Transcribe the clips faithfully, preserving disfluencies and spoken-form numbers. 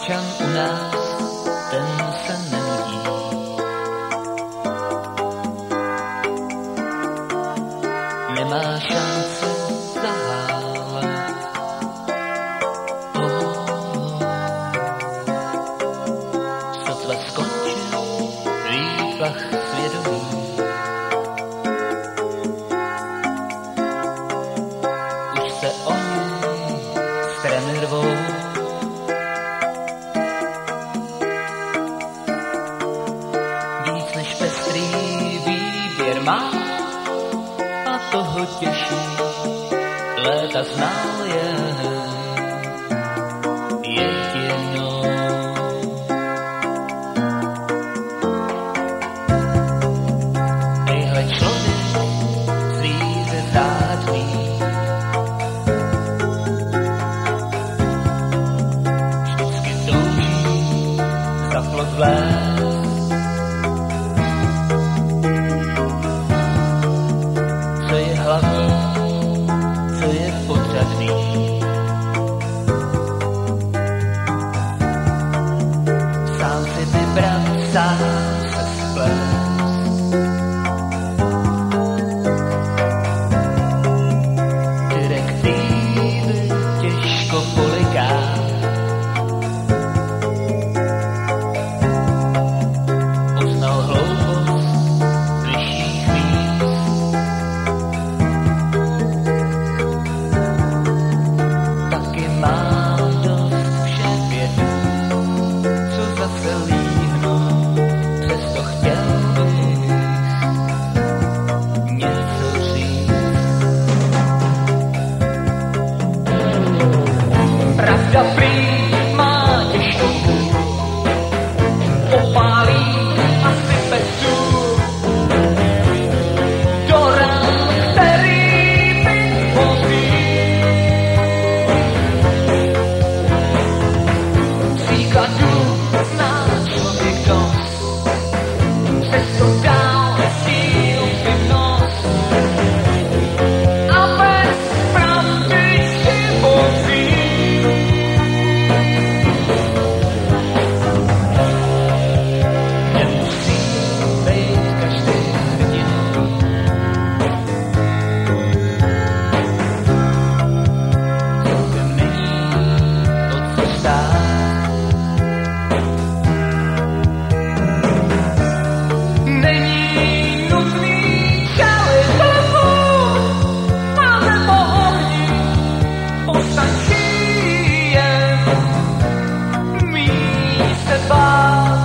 občan u nás, ten se nenudí. Nemá šance zahálet. Oh, sotva skončil výpach svědomí. Už se oni strany rvou. Víc než pestrý výběr má a toho těší. Léta znal jen jedinou. Ejhle člověk zvíře zátný, vždycky touží za plot vlézt. Co je hlavní, co je podřadný. Sám si vybrat, sám se splést. Direktivy těžko poliká. Uznal hloupost vyšších míst. Taky mám dost všech vědů, co zase líhnou, přesto chtěl bych něco říct. Pravda prý má těžkou hůl, popálí asi bez sůl. Do rán, který vytvoří. Příkladů zná člověk dost, přesto dál sílu si nos. A bez pravdy živoří. Nemusí být každý hrdinou. Celkem není o co stát. Není nutný čelit hlavu, máme po ohni, postačí jen mít se bát.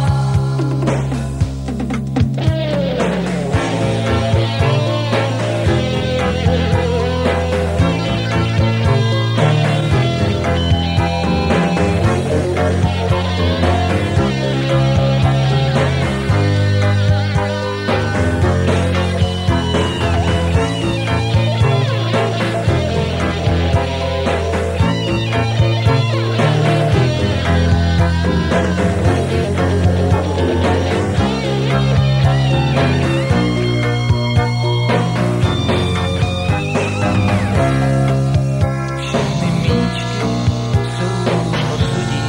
Všechny míčky jsou osudí.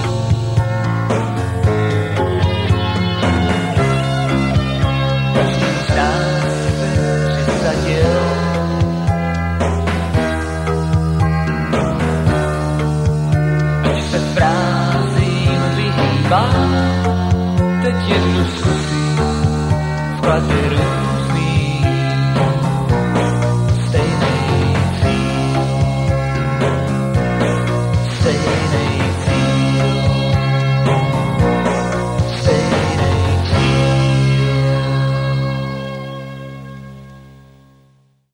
Každý z nás se přisadil. Ač se frázím vyhýbá, teď jednu zkusím vklad je různý. Stejný cíl, stejný